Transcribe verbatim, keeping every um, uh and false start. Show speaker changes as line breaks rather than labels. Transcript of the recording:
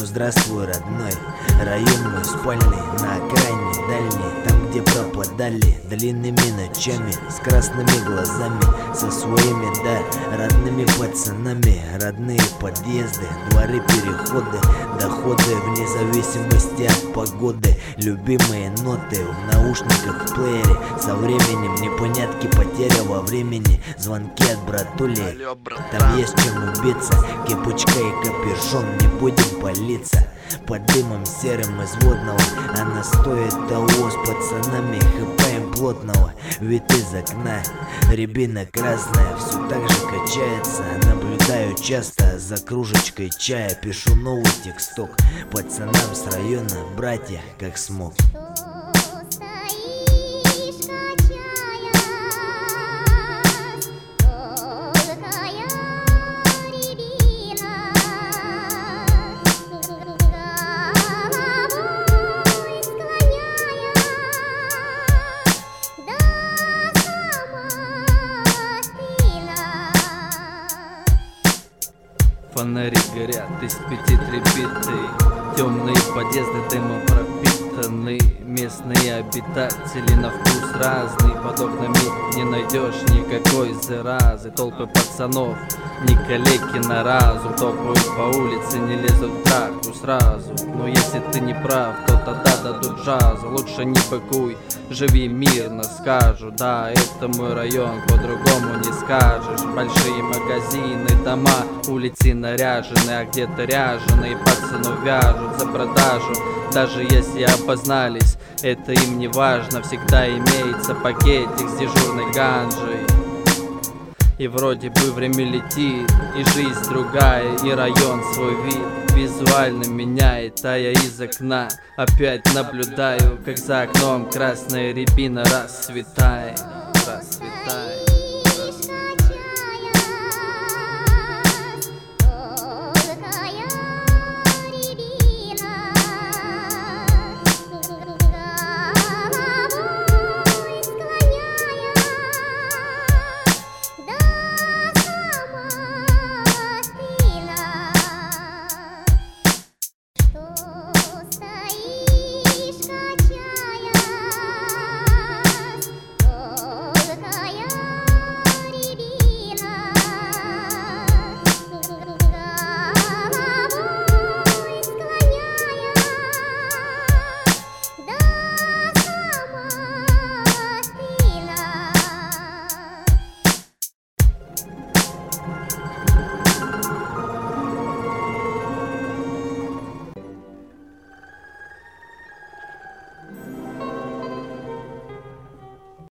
здравствуй, родной. Район мой спальный, на окраине дальний, там, где пропадали длинными ночами, с красными глазами, со своими, да, родными пацанами. Родные подъезды, дворы, переходы, доходы вне зависимости от погоды. Любимые ноты в наушниках, в плеере. Со временем непонятки, потеря во времени. Звонки от братули, там есть чем убиться. Кепочка и капюшон, не будем палиться. Под дымом серым из водного, она стоит того, с пацанами хпаем плотного. Вид из окна, рябина красная, все так же качается. Наблюдаю часто за кружечкой чая, пишу новый тексток пацанам с района, братья, как смог.
Фонари горят, из пяти трепеты. Темные подъезды дымом пропитаны. Местные обитатели на вкус разный. Под окнами не найдешь никакой заразы. Толпы пацанов, не калеки на разум. Топают по улице, не лезут в драку сразу. Но если ты не прав, то тогда дадут джаза. Лучше не быкуй, живи мирно, скажу. Да, это мой район, по-другому не скажешь. Большие магазины, дома, улицы наряжены, а где-то ряженые пацанов вяжут за продажу. Даже если опознались, это им не важно. Всегда имеется пакетик с дежурной ганжей. И вроде бы время летит, и жизнь другая, и район свой вид визуально меняет. А я из окна опять наблюдаю, как за окном красная рябина расцветает.